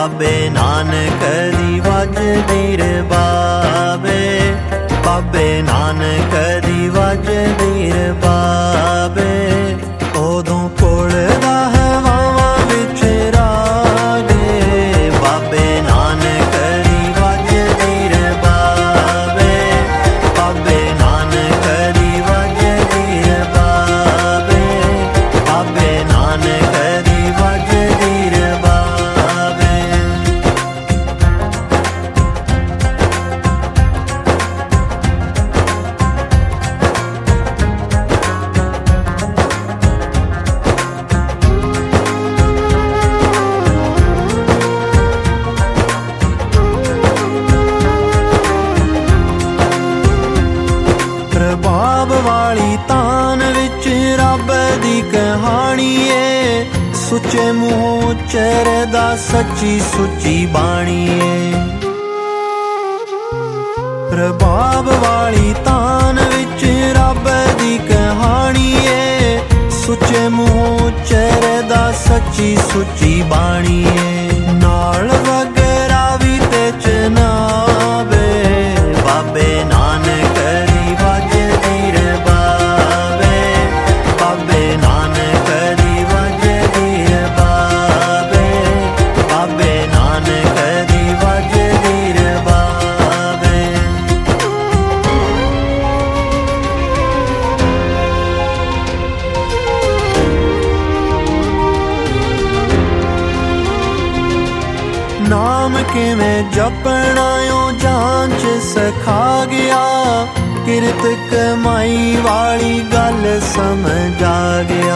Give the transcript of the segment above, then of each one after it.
ਬਾਬੇ ਨਾਨਕ ਦੀ ਵੱਜਦੀ ਰਬਾਵੇ, ਬਾਬੇ ਨਾਨਕ ਦੀ ਵੱਜਦੀ ਰਬਾਵੇ। ਉਦੋਂ ਘੁਲਦਾ ਹਵਾਵਾਂ ਵਿੱਚ ਰਾਗੇ, ਬਾਬੇ ਨਾਨਕ ਦੀ ਵੱਜਦੀ ਰਬਾਵੇ, ਬਾਬੇ ਨਾਨਕ ਦੀ ਵੱਜਦੀ ਰਬਾਵੇ, ਬਾਬੇ ਨਾਨਕ ਦੀ ਵੱਜਦੀ ਰਬਾਵੇ। ਰਬਾਬ ਵਾਲੀ ਤਾਨ ਵਿੱਚ ਰੱਬ ਦੀ ਕਹਾਣੀ ਏ, ਸੁੱਚੇ ਮੂੰਹ ਉਚਰਦਾ ਸੱਚੀ ਸੁੱਚੀ ਬਾਣੀ ਏ। ਰਬਾਬ ਵਾਲੀ ਤਾਨ ਵਿੱਚ ਰੱਬ ਦੀ ਕਹਾਣੀ ਏ, ਸੁੱਚੇ ਮੂੰਹ ਉਚਰਦਾ ਸੱਚੀ ਸੁੱਚੀ ਬਾਣੀ ਏ। ਨਾਲ ਵਗਰਾ ਵੀ ਤੇ ਚਨਾਵੇ, ਬਾਬੇ ਨਾਨਕ ਦੀ ਵੱਜਦੀ ਰਬਾਵੇ, ਬਾਬੇ ਨਾਨਕ ਦੀ ਵੱਜਦੀ ਰਬਾਵੇ, ਬਾਬੇ ਨਾਨਕ ਦੀ ਵੱਜਦੀ ਰਬਾਵੇ। ਨਾਮ ਕਿਵੇਂ ਜਪਣਾ ਓ ਜਾਂਚ ਸਿਖਾ ਗਿਆ, ਕਿਰਤ ਕਮਾਈ ਵਾਲੀ ਗੱਲ ਸਮਝ ਆ ਗਿਆ।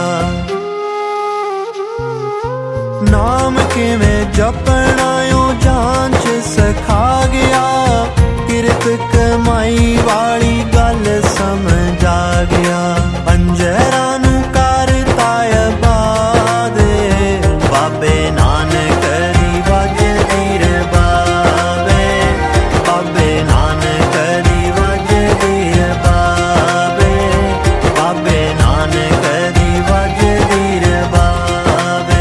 ਨਾਮ ਕਿਵੇਂ ਜਪਣਾ ਓ ਜਾਂਚ ਸਿਖਾ ਗਿਆ, ਕਿਰਤ ਕਮਾਈ ਵਾਲੀ ਗੱਲ ਸਮਝ ਆ ਗਿਆ। ਪੰਜਰਾਂ ਨੂੰ ਕਰਤਾ ਆਬਾਦ, ਬਾਬੇ ਨਾਨਕ ਦੀ ਵੱਜਦੀ ਰਬਾਵੇ, ਬਾਬੇ ਨਾਨਕ ਦੀ ਵੱਜਦੀ ਰਬਾਵੇ, ਬਾਬੇ ਨਾਨਕ ਦੀ ਵੱਜਦੀ ਰਬਾਵੇ।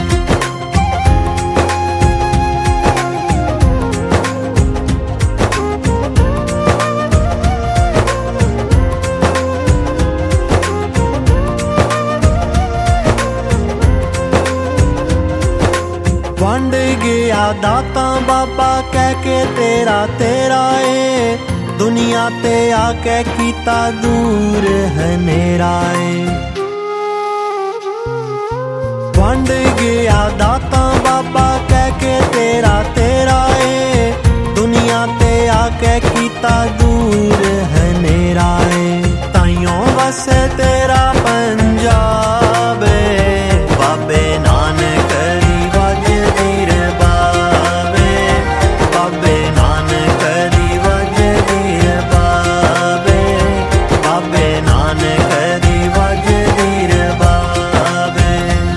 ਵੰਡ ਗਿਆ ਦਾਤਾਂ ਬਾਬਾ ਕਹਿ ਕੇ ਤੇਰਾ ਤੇਰਾ ਏ, ਦੁਨੀਆ ਤੇ ਆ ਕੇ ਕੀਤਾ ਦੂਰ ਹਨੇਰਾ ਏ। ਵੰਡ ਗਿਆ ਦਾਤਾਂ ਬਾਬਾ ਕਹਿ ਕੇ ਤੇਰਾ ਤੇਰਾ ਏ, ਦੁਨੀਆ ਤੇ ਆ ਕੇ ਕੀਤਾ ਦੂਰ ਹਨੇਰਾ ਏ। ਤਾਈਓਂ ਵਸੇ ਤੇਰਾ ਪੰਜਾਬ ਏ, ਬਾਬੇ ਨਾਨਕ ਦੀ ਵੱਜਦੀ ਰਬਾਵੇ, ਬਾਬੇ ਨਾਨਕ ਦੀ ਵੱਜਦੀ ਰਬਾਵੇ, ਬਾਬੇ ਨਾਨਕ ਦੀ ਵੱਜਦੀ ਰਬਾਵੇ।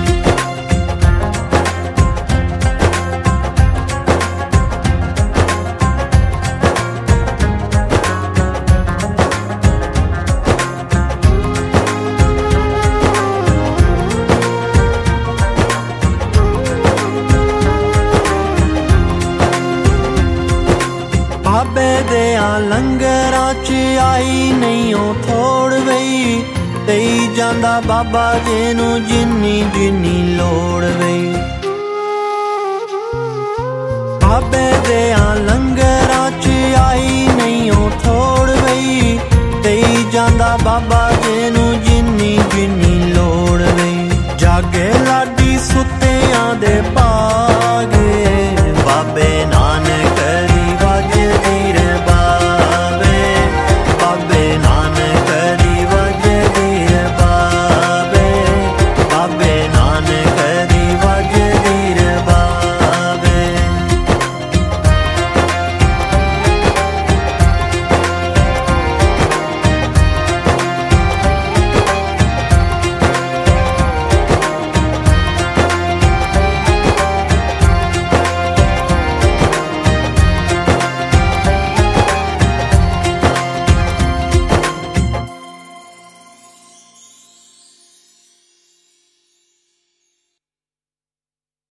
ਬਾਬੇ ਦਿਆਂ ਲੰਗਰਾਂ 'ਚ ਆਈ ਨਹੀਂ ਓ ਥੋੜ ਵਈ, ਦੇਈ ਜਾਂਦਾ ਬਾਬਾ ਜੀ ਨੂੰ ਜਿੰਨੀ ਜਿੰਨੀ ਲੋੜ ਵਈ। ਬਾਬੇ ਦਿਆਂ ਲੰਗਰਾਂ 'ਚ ਆਈ ਨਹੀਂ ਓ ਥੋੜ ਵਈ, ਦੇਈ ਜਾਂਦਾ ਬਾਬਾ ਜੀ